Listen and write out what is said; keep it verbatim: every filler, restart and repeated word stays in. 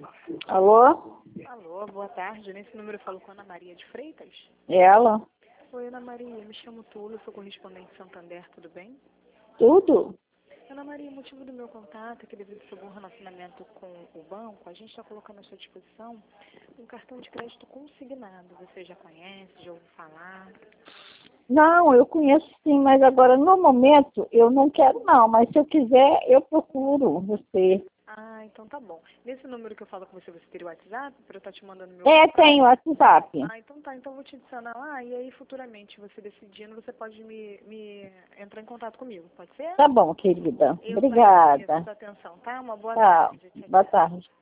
Alô? Alô, boa tarde. Nesse número eu falo com a Ana Maria de Freitas. Ela? Oi, Ana Maria. Me chamo Túlio, sou correspondente Santander, tudo bem? Tudo? Ana Maria, o motivo do meu contato é que devido ao seu bom relacionamento com o banco, a gente está colocando à sua disposição um cartão de crédito consignado. Você já conhece, já ouviu falar? Não, eu conheço sim, mas agora no momento eu não quero não, mas se eu quiser eu procuro você. Ah, então tá bom. Nesse número que eu falo com você, você teria o WhatsApp para eu estar te mandando meu É, contato? tenho WhatsApp. Ah, então tá. Então eu vou te adicionar lá e aí futuramente você decidindo, você pode me, me entrar em contato comigo, pode ser? Tá bom, querida. Eu só agradeço a Obrigada. sua atenção, tá? Uma boa Tchau. tarde. Tchau, Boa tchau. tarde.